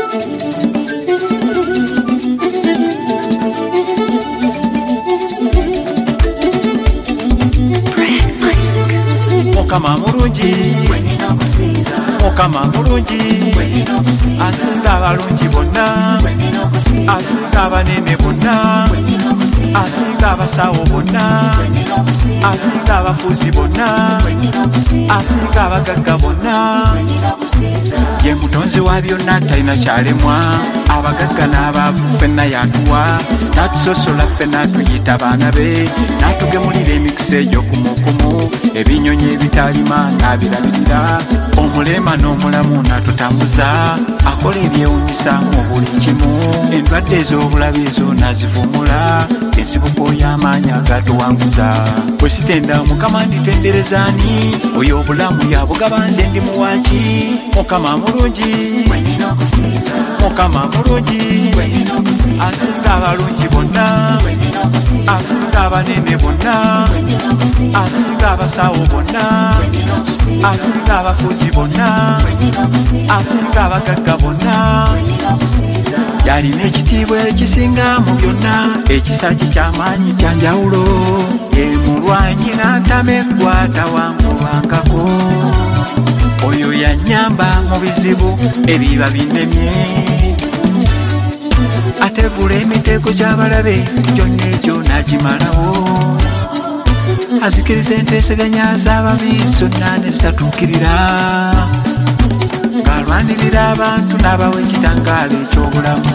Mukama mulungi Mukama mulungi asinga abalungi bonna asinga abanene bonna asinga abasawo bonna asinga abafuzi bonna asinga abagagga bonna ye mutonzi wa byonna talina kyalemwa abagagga n'abaavu ffenna yatuwa natusosola ffenna tuyita baana be natugemulira emikisa egy'okumukumu ebinyonyi ebitalima n'abirabirira omulema n'omulamu natutambuza akola ebyewunyisa mu buli kimu endwadde ez'obulabe ezo nazivumula ensibuko y'amaanyi agatuwanguza bwe sitenda mukama nditenderezaani oyo obulamu yabugaba nze ndi muwaki mukama mulungi mukama mulungi asinga abalungi bonna asinga abanene bonna asinga abasawo bonna asinga abafuzi bonna asinga abagagga bonna yalina ekitiibwa ekisinga mu byonna ekisaki ky'amaanyi kyanjawulo ye mulwanyi n'antama eggwata wangulwangako oyo yannyamba mu bizibu ebiba binnemye ategula emitego gy'abalabe gyonna egyo n'agimalawo azikiriza enteeseganya z'ababi zonna ne zitatuukirira ng'alwanirira abantu n'abawa ekitangaala eky'obulamu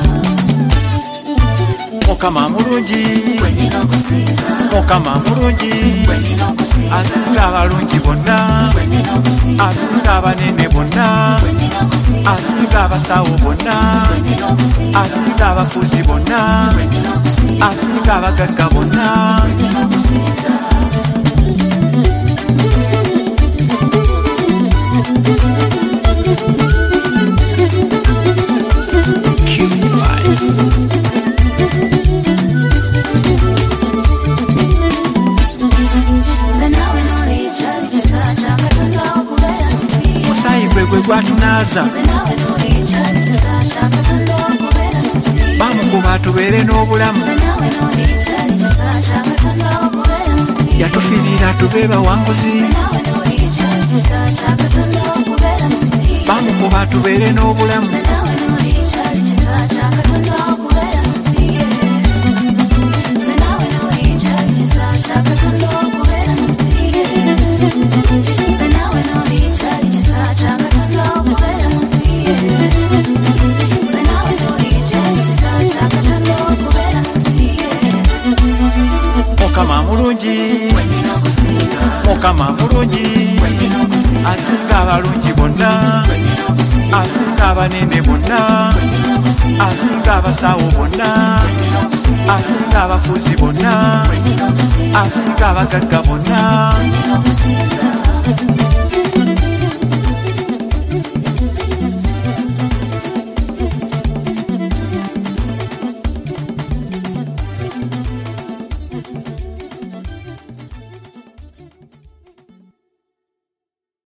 mukama mulungi mukama mulungi asinga abalungi bonna asinga abanene bonna asinga abasawo bonna asinga abafuzi bonna asinga abagagga bonna gwe gwatunaza bamukuba tubeere n'obulamu yatufiirira tube bawanguzi bamukuba tubeere n'obulamu mukama mulungi mukama mulungi asinga abalungi bonna asinga abanene bonna asinga abasawo bonna asinga abafuzi bonna asinga abagagga bonna